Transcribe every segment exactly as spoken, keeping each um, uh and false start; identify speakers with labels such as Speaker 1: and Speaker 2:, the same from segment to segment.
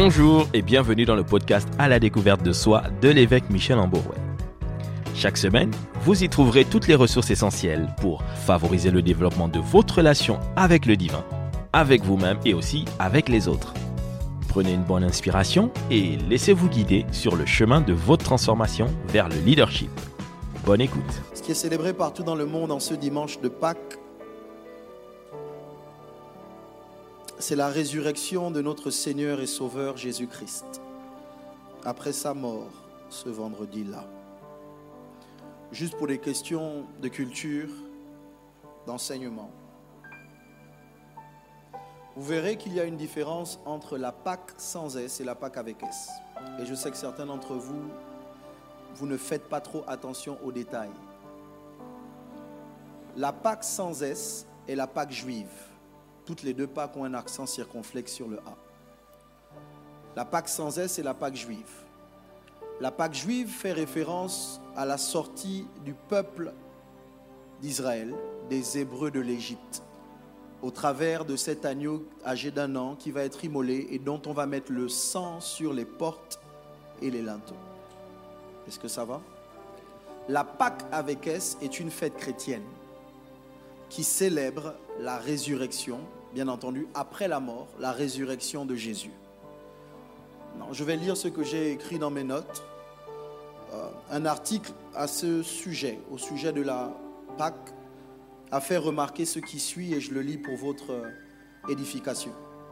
Speaker 1: Bonjour et bienvenue dans le podcast À la découverte de soi de l'évêque Michel Amborouet. Chaque semaine, vous y trouverez toutes les ressources essentielles pour favoriser le développement de votre relation avec le divin, avec vous-même et aussi avec les autres. Prenez une bonne inspiration et laissez-vous guider sur le chemin de votre transformation vers le leadership. Bonne écoute.
Speaker 2: Ce qui est célébré partout dans le monde en ce dimanche de Pâques, c'est la résurrection de notre Seigneur et Sauveur Jésus-Christ, après sa mort ce vendredi-là. Juste pour des questions de culture, d'enseignement. Vous verrez qu'il y a une différence entre la Pâque sans S et la Pâque avec S. Et je sais que certains d'entre vous, vous ne faites pas trop attention aux détails. La Pâque sans S est la Pâque juive. Toutes les deux Pâques ont un accent circonflexe sur le A. La Pâque sans S est la Pâque juive. La Pâque juive fait référence à la sortie du peuple d'Israël, des Hébreux de l'Égypte, au travers de cet agneau âgé d'un an qui va être immolé et dont on va mettre le sang sur les portes et les linteaux. Est-ce que ça va? La Pâque avec S est une fête chrétienne qui célèbre la résurrection, bien entendu, après la mort, la résurrection de Jésus. Non, je vais lire ce que j'ai écrit dans mes notes. Euh, un article à ce sujet, au sujet de la Pâque, a fait remarquer ce qui suit et je le lis pour votre édification.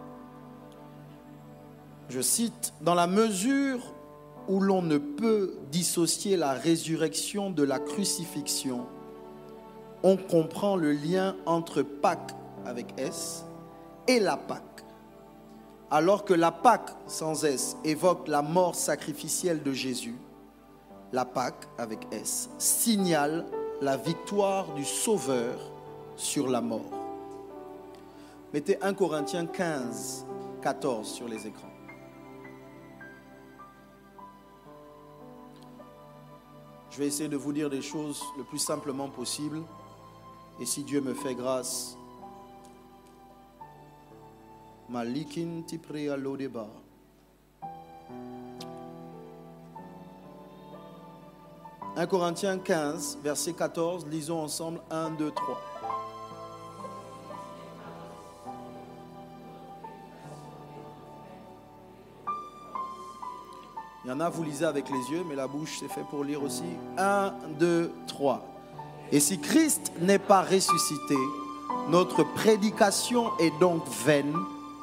Speaker 2: Je cite, « Dans la mesure où l'on ne peut dissocier la résurrection de la crucifixion, on comprend le lien entre Pâques avec S et la Pâque. Alors que la Pâque sans S évoque la mort sacrificielle de Jésus, la Pâque avec S signale la victoire du Sauveur sur la mort. » Mettez premier Corinthiens quinze, quatorze sur les écrans. Je vais essayer de vous dire des choses le plus simplement possible. Et si Dieu me fait grâce, Malikin Tiprea Lodeba. premier Corinthiens quinze, verset quatorze, lisons ensemble un, deux, trois. Il y en a, vous lisez avec les yeux, mais la bouche c'est fait pour lire aussi. un, deux, trois. Et si Christ n'est pas ressuscité, notre prédication est donc vaine.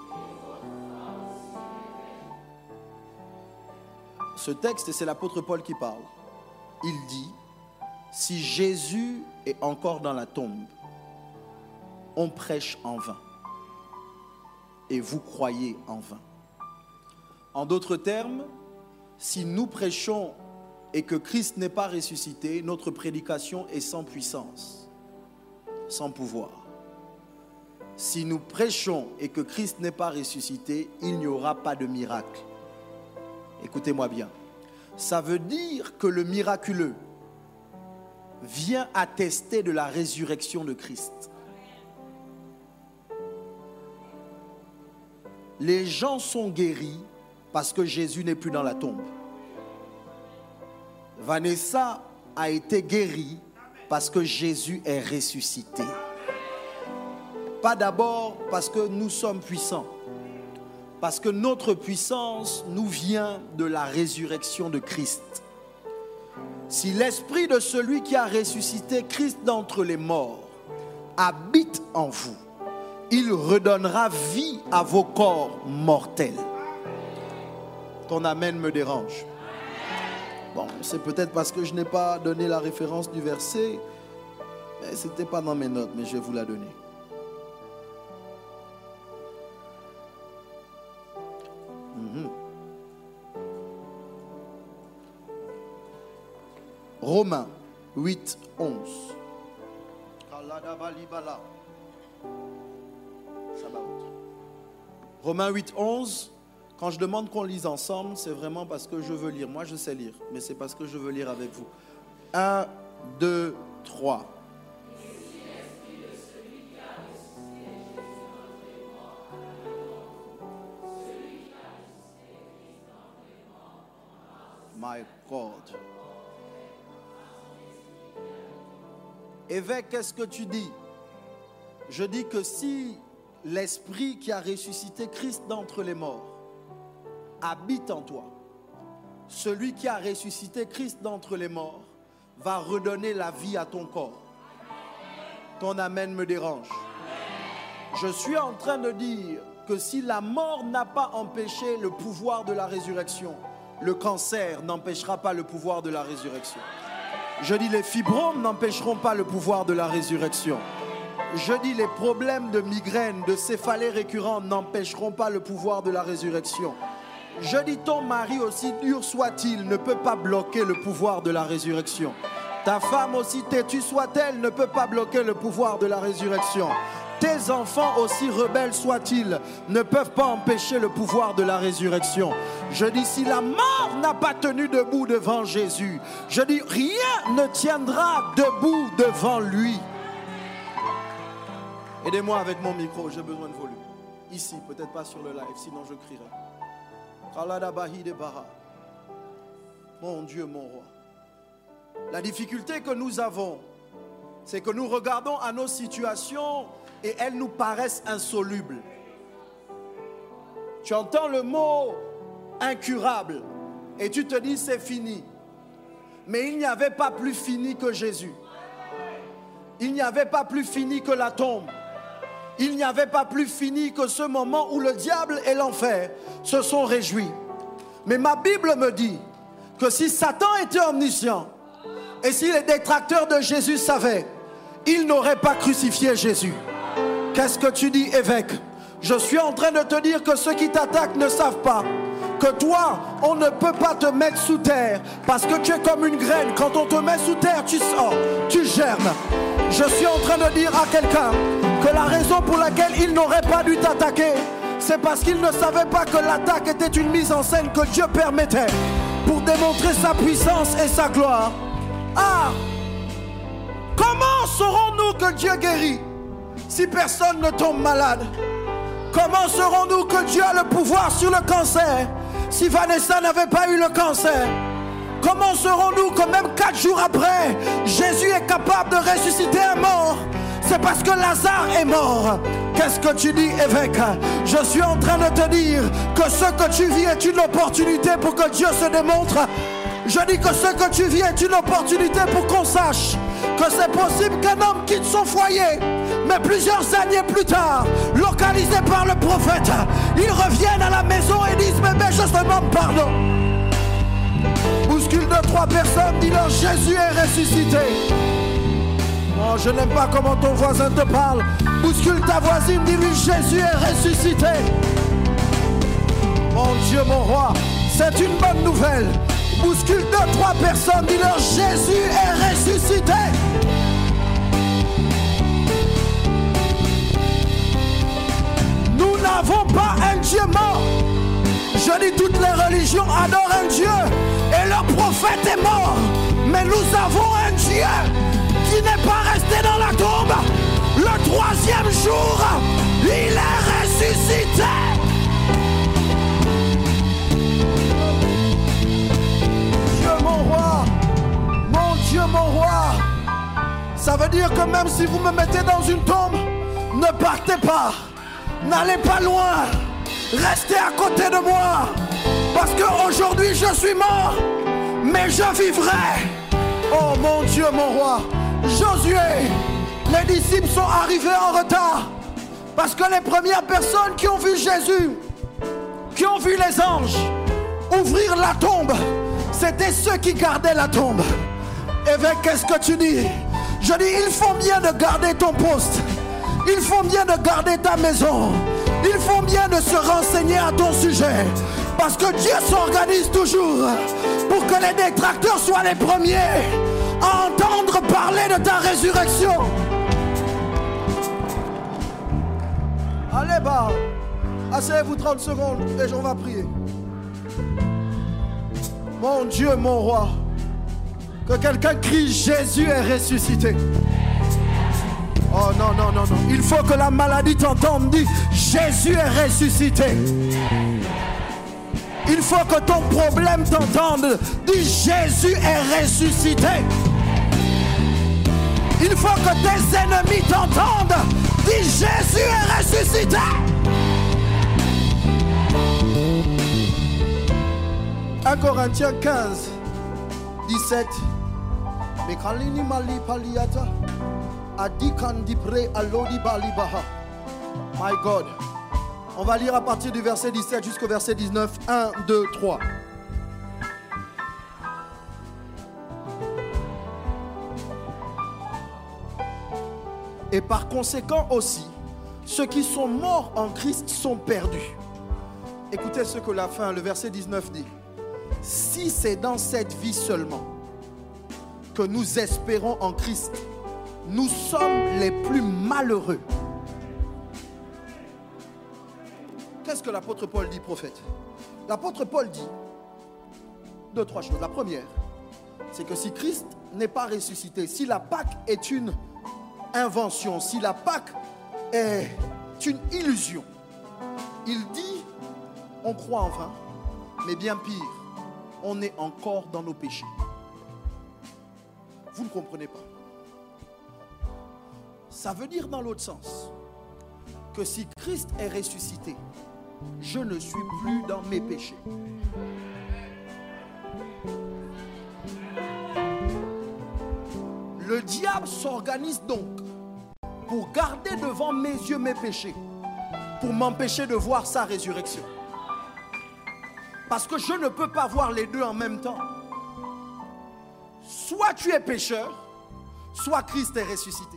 Speaker 2: Ce texte, c'est l'apôtre Paul qui parle. Il dit, si Jésus est encore dans la tombe, on prêche en vain. Et vous croyez en vain. En d'autres termes, si nous prêchons et que Christ n'est pas ressuscité, notre prédication est sans puissance, sans pouvoir. Si nous prêchons et que Christ n'est pas ressuscité, il n'y aura pas de miracle. Écoutez-moi bien. Ça veut dire que le miraculeux vient attester de la résurrection de Christ. Les gens sont guéris parce que Jésus n'est plus dans la tombe. Vanessa a été guérie parce que Jésus est ressuscité. Pas d'abord parce que nous sommes puissants, parce que notre puissance nous vient de la résurrection de Christ. Si l'esprit de celui qui a ressuscité Christ d'entre les morts habite en vous, il redonnera vie à vos corps mortels. Ton amen me dérange. Bon, c'est peut-être parce que je n'ai pas donné la référence du verset, mais ce n'était pas dans mes notes, mais je vais vous la donner. Mm-hmm. Romains huit, onze. Romains huit, onze. Quand je demande qu'on lise ensemble, c'est vraiment parce que je veux lire. Moi, je sais lire, mais c'est parce que je veux lire avec vous. un, deux, trois. My God. Évêque, qu'est-ce que tu dis? Je dis que si l'esprit qui a ressuscité Christ d'entre les morts habite en toi, celui qui a ressuscité Christ d'entre les morts va redonner la vie à ton corps. Ton amen me dérange. Je suis en train de dire que si la mort n'a pas empêché le pouvoir de la résurrection, le cancer n'empêchera pas le pouvoir de la résurrection. Je dis les fibromes n'empêcheront pas le pouvoir de la résurrection. Je dis les problèmes de migraine, de céphalée récurrente n'empêcheront pas le pouvoir de la résurrection. Je dis ton mari, aussi dur soit-il, ne peut pas bloquer le pouvoir de la résurrection. Ta femme, aussi têtue soit-elle, ne peut pas bloquer le pouvoir de la résurrection. Tes enfants, aussi rebelles soient-ils, ne peuvent pas empêcher le pouvoir de la résurrection. Je dis, si la mort n'a pas tenu debout devant Jésus, je dis, rien ne tiendra debout devant lui. Aidez-moi avec mon micro, j'ai besoin de volume. Ici, peut-être pas sur le live, sinon je crierai. Mon Dieu, mon roi. La difficulté que nous avons, c'est que nous regardons à nos situations et elles nous paraissent insolubles. Tu entends le mot incurable et tu te dis c'est fini. Mais il n'y avait pas plus fini que Jésus. Il n'y avait pas plus fini que la tombe. Il n'y avait pas plus fini que ce moment où le diable et l'enfer se sont réjouis. Mais ma Bible me dit que si Satan était omniscient et si les détracteurs de Jésus savaient, ils n'auraient pas crucifié Jésus. Qu'est-ce que tu dis, évêque? Je suis en train de te dire que ceux qui t'attaquent ne savent pas que toi, on ne peut pas te mettre sous terre parce que tu es comme une graine. Quand on te met sous terre, tu sors, tu germes. Je suis en train de dire à quelqu'un que la raison pour laquelle il n'aurait pas dû t'attaquer, c'est parce qu'il ne savait pas que l'attaque était une mise en scène que Dieu permettait pour démontrer sa puissance et sa gloire. Ah! Comment saurons-nous que Dieu guérit si personne ne tombe malade? Comment saurons-nous que Dieu a le pouvoir sur le cancer si Vanessa n'avait pas eu le cancer? Comment saurons-nous que même quatre jours après, Jésus est capable de ressusciter un mort? C'est parce que Lazare est mort. Qu'est-ce que tu dis, évêque? Je suis en train de te dire que ce que tu vis est une opportunité pour que Dieu se démontre. Je dis que ce que tu vis est une opportunité pour qu'on sache que c'est possible qu'un homme quitte son foyer, mais plusieurs années plus tard, localisé par le prophète, il revienne à la maison et dise: bébé, je te demande pardon. Bouscule deux, trois personnes, dis-leur: Jésus est ressuscité. Oh, je n'aime pas comment ton voisin te parle. Bouscule ta voisine, dis-lui: Jésus est ressuscité. Mon Dieu, mon roi, c'est une bonne nouvelle. Bouscule deux, trois personnes, dis-leur: Jésus est ressuscité. Nous n'avons pas un Dieu mort. Je dis, toutes les religions adorent un Dieu et leur prophète est mort. Mais nous avons un Dieu qui n'est pas resté dans la tombe. Le troisième jour, il est ressuscité. Dieu mon roi, mon Dieu mon roi. Ça veut dire que même si vous me mettez dans une tombe, ne partez pas, n'allez pas loin. Restez à côté de moi, parce qu'aujourd'hui je suis mort, mais je vivrai. Oh mon Dieu, mon roi. Josué, les disciples sont arrivés en retard, parce que les premières personnes qui ont vu Jésus, qui ont vu les anges ouvrir la tombe, c'était ceux qui gardaient la tombe. Évêque, qu'est-ce que tu dis? Je dis, il faut bien de garder ton poste, il faut bien de garder ta maison. Il faut bien de se renseigner à ton sujet, parce que Dieu s'organise toujours pour que les détracteurs soient les premiers à entendre parler de ta résurrection. Allez, bah, asseyez-vous trente secondes et on va prier. Mon Dieu, mon roi, que quelqu'un crie: Jésus est ressuscité. Oh non, non, non, non. Il faut que la maladie t'entende. Dis: Jésus est ressuscité. Il faut que ton problème t'entende. Dis Jésus est ressuscité. Il faut que tes ennemis t'entendent. Dis Jésus est ressuscité. un Corinthiens quinze, dix-sept. Mekalini mali paliata. Adikandi pre alodi balibaha. My God. On va lire à partir du verset dix-sept jusqu'au verset dix-neuf. un, deux, trois. Et par conséquent aussi, ceux qui sont morts en Christ sont perdus. Écoutez ce que la fin, le verset dix-neuf dit. Si c'est dans cette vie seulement que nous espérons en Christ, nous sommes les plus malheureux. Qu'est-ce que l'apôtre Paul dit, prophète? L'apôtre Paul dit deux, trois choses. La première, c'est que si Christ n'est pas ressuscité, si la Pâque est une invention, si la Pâque est une illusion, il dit on croit en vain, mais bien pire, on est encore dans nos péchés. Vous ne comprenez pas. Ça veut dire dans l'autre sens que si Christ est ressuscité, je ne suis plus dans mes péchés. Le diable s'organise donc pour garder devant mes yeux mes péchés, pour m'empêcher de voir sa résurrection. Parce que je ne peux pas voir les deux en même temps. Soit tu es pécheur, soit Christ est ressuscité.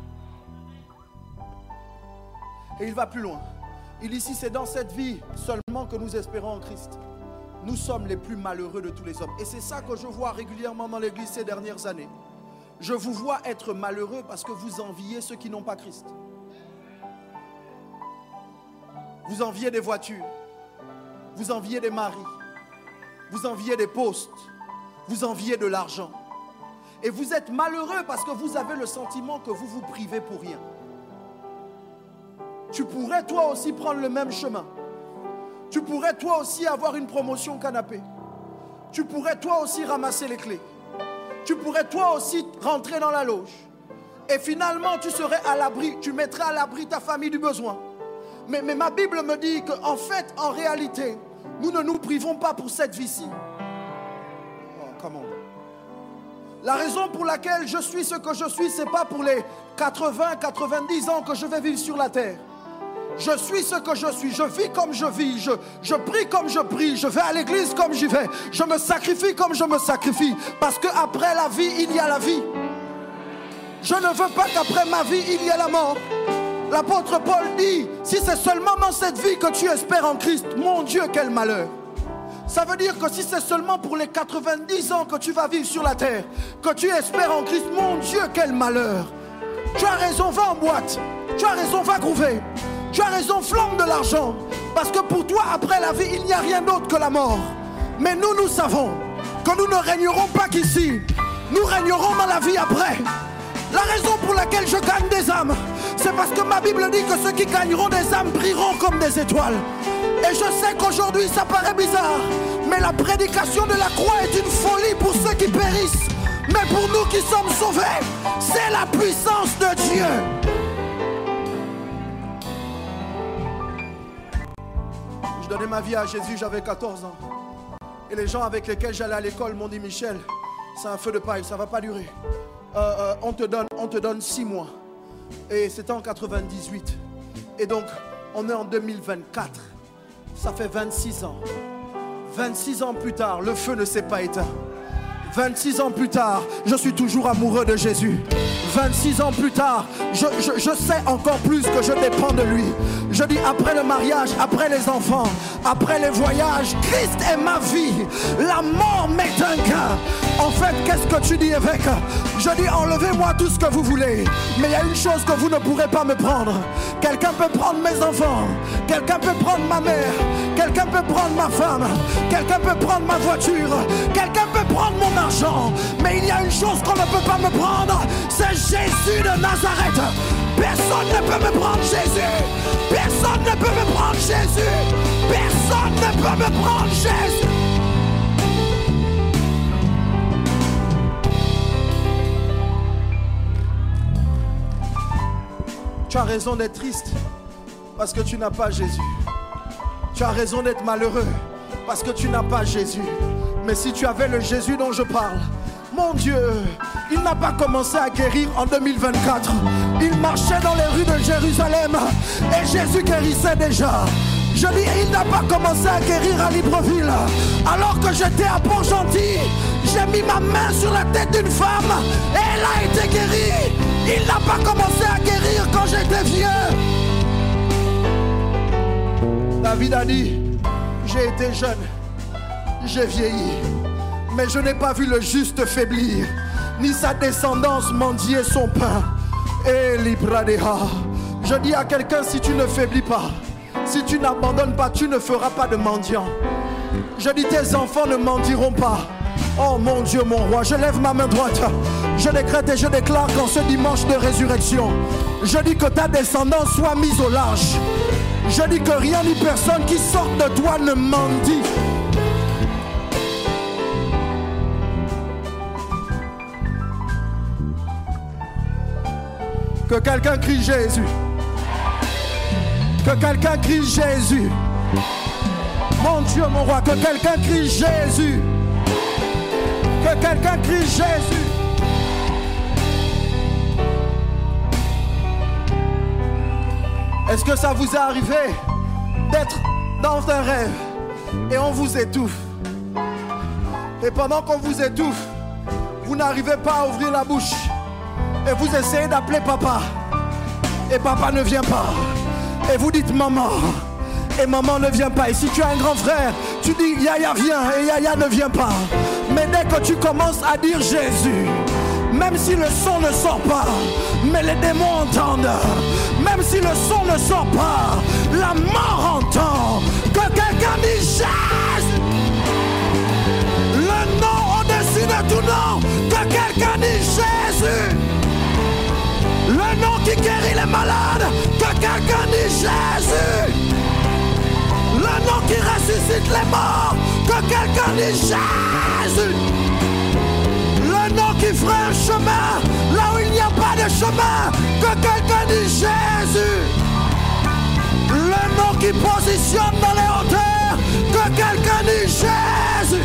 Speaker 2: Et il va plus loin. Il dit, si c'est dans cette vie seulement que nous espérons en Christ, nous sommes les plus malheureux de tous les hommes. Et c'est ça que je vois régulièrement dans l'église ces dernières années. Je vous vois être malheureux parce que vous enviez ceux qui n'ont pas Christ. Vous enviez des voitures, vous enviez des maris, vous enviez des postes, vous enviez de l'argent. Et vous êtes malheureux parce que vous avez le sentiment que vous vous privez pour rien. Tu pourrais toi aussi prendre le même chemin. Tu pourrais toi aussi avoir une promotion canapé. Tu pourrais toi aussi ramasser les clés. Tu pourrais toi aussi rentrer dans la loge. Et finalement tu serais à l'abri, tu mettrais à l'abri ta famille du besoin. Mais, mais ma Bible me dit qu'en fait, en réalité, nous ne nous privons pas pour cette vie-ci. Oh, come on. La raison pour laquelle je suis ce que je suis, ce n'est pas pour les quatre-vingts, quatre-vingt-dix ans que je vais vivre sur la terre. Je suis ce que je suis, je vis comme je vis, je, je prie comme je prie, je vais à l'église comme j'y vais, je me sacrifie comme je me sacrifie, parce qu'après la vie, il y a la vie. Je ne veux pas qu'après ma vie, il y ait la mort. L'apôtre Paul dit, si c'est seulement dans cette vie que tu espères en Christ, mon Dieu, quel malheur. Ça veut dire que si c'est seulement pour les quatre-vingt-dix ans que tu vas vivre sur la terre, que tu espères en Christ, mon Dieu, quel malheur. Tu as raison, va en boîte, tu as raison, va grouver. Tu as raison, flambe de l'argent. Parce que pour toi, après la vie, il n'y a rien d'autre que la mort. Mais nous, nous savons que nous ne régnerons pas qu'ici. Nous régnerons dans la vie après. La raison pour laquelle je gagne des âmes, c'est parce que ma Bible dit que ceux qui gagneront des âmes brilleront comme des étoiles. Et je sais qu'aujourd'hui, ça paraît bizarre, mais la prédication de la croix est une folie pour ceux qui périssent. Mais pour nous qui sommes sauvés, c'est la puissance de Dieu. Je donnais ma vie à Jésus, j'avais quatorze ans. Et les gens avec lesquels j'allais à l'école m'ont dit, Michel, c'est un feu de paille, ça ne va pas durer. Euh, euh, on te donne, on te donne six mois. Et c'était en quatre-vingt-dix-huit. Et donc, on est en deux mille vingt-quatre. Ça fait vingt-six ans. vingt-six ans plus tard, le feu ne s'est pas éteint. vingt-six ans plus tard, je suis toujours amoureux de Jésus. vingt-six ans plus tard, je, je, je sais encore plus que je dépends de lui. Je dis après le mariage, après les enfants, après les voyages, Christ est ma vie. La mort m'est un gain. En fait, qu'est-ce que tu dis, évêque? Je dis enlevez-moi tout ce que vous voulez. Mais il y a une chose que vous ne pourrez pas me prendre. Quelqu'un peut prendre mes enfants. Quelqu'un peut prendre ma mère. Quelqu'un peut prendre ma femme. Quelqu'un peut prendre ma voiture. Quelqu'un peut prendre mon argent. Mais il y a une chose qu'on ne peut pas me prendre. C'est Jésus de Nazareth. Personne ne peut me prendre Jésus. Personne ne peut me prendre Jésus. Personne ne peux me prendre, Jésus. Tu as raison d'être triste parce que tu n'as pas Jésus. Tu as raison d'être malheureux parce que tu n'as pas Jésus. Mais si tu avais le Jésus dont je parle, mon Dieu, il n'a pas commencé à guérir en deux mille vingt-quatre. Il marchait dans les rues de Jérusalem et Jésus guérissait déjà. Je dis, il n'a pas commencé à guérir à Libreville. Alors que j'étais à Port-Gentil, j'ai mis ma main sur la tête d'une femme et elle a été guérie. Il n'a pas commencé à guérir quand j'étais vieux. David a dit, j'ai été jeune, j'ai vieilli, mais je n'ai pas vu le juste faiblir, ni sa descendance mendier son pain. Et Libradéha, je dis à quelqu'un, si tu ne faiblis pas, si tu n'abandonnes pas, tu ne feras pas de mendiant. Je dis, tes enfants ne mendiront pas. Oh mon Dieu, mon roi, je lève ma main droite. Je décrète et je déclare qu'en ce dimanche de résurrection, je dis que ta descendance soit mise au large. Je dis que rien ni personne qui sort de toi ne mendie. Que quelqu'un crie Jésus. Que quelqu'un crie Jésus. Mon Dieu, mon roi, que quelqu'un crie Jésus. Que quelqu'un crie Jésus. Est-ce que ça vous est arrivé d'être dans un rêve et on vous étouffe? Et pendant qu'on vous étouffe, vous n'arrivez pas à ouvrir la bouche. Et vous essayez d'appeler papa. Et papa ne vient pas. Et vous dites maman. Et maman ne vient pas. Et si tu as un grand frère, tu dis Yaya vient. Et Yaya ne vient pas. Mais dès que tu commences à dire Jésus, même si le son ne sort pas, mais les démons entendent. Même si le son ne sort pas, la mort entend. Que quelqu'un dise Jésus. Le nom au-dessus de tout nom. Que quelqu'un dise Jésus. Le nom qui guérit les malades. Que quelqu'un dise Jésus. Le nom qui ressuscite les morts. Que quelqu'un dise Jésus. Le nom qui fera un chemin là où il n'y a pas de chemin. Que quelqu'un dise Jésus. Le nom qui positionne dans les hauteurs. Que quelqu'un dise Jésus.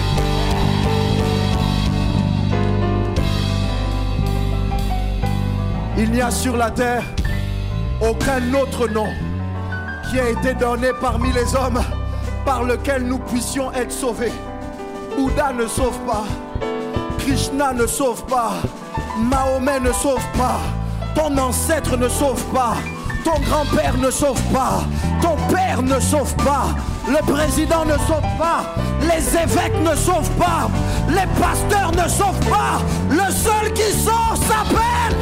Speaker 2: Il n'y a sur la terre aucun autre nom qui a été donné parmi les hommes par lequel nous puissions être sauvés. Bouddha ne sauve pas. Krishna ne sauve pas. Mahomet ne sauve pas. Ton ancêtre ne sauve pas. Ton grand-père ne sauve pas. Ton père ne sauve pas. Le président ne sauve pas. Les évêques ne sauvent pas. Les pasteurs ne sauvent pas. Le seul qui sauve s'appelle...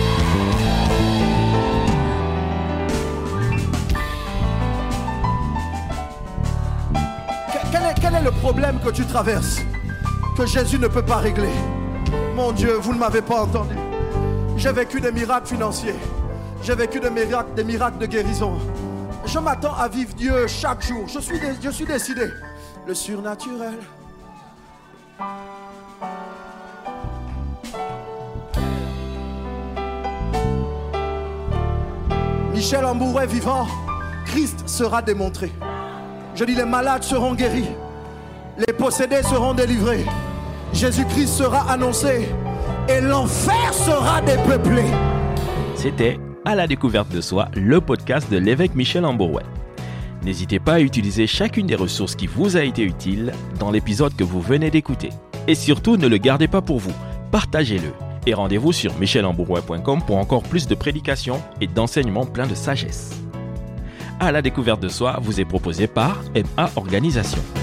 Speaker 2: Quel est, quel est le problème que tu traverses que Jésus ne peut pas régler? Mon Dieu, vous ne m'avez pas entendu. J'ai vécu des miracles financiers. J'ai vécu des miracles, des miracles de guérison. Je m'attends à vivre Dieu chaque jour. Je suis, je suis décidé. Le surnaturel. Michel Ambourouet vivant, Christ sera démontré. Je dis, les malades seront guéris. Les possédés seront délivrés. Jésus-Christ sera annoncé. Et l'enfer sera dépeuplé.
Speaker 1: C'était À la découverte de soi, le podcast de l'évêque Michel Ambourouet. N'hésitez pas à utiliser chacune des ressources qui vous a été utile dans l'épisode que vous venez d'écouter. Et surtout, ne le gardez pas pour vous. Partagez-le. Et rendez-vous sur michel ambourouet point com pour encore plus de prédications et d'enseignements pleins de sagesse. À la découverte de soi vous est proposé par M A Organisation.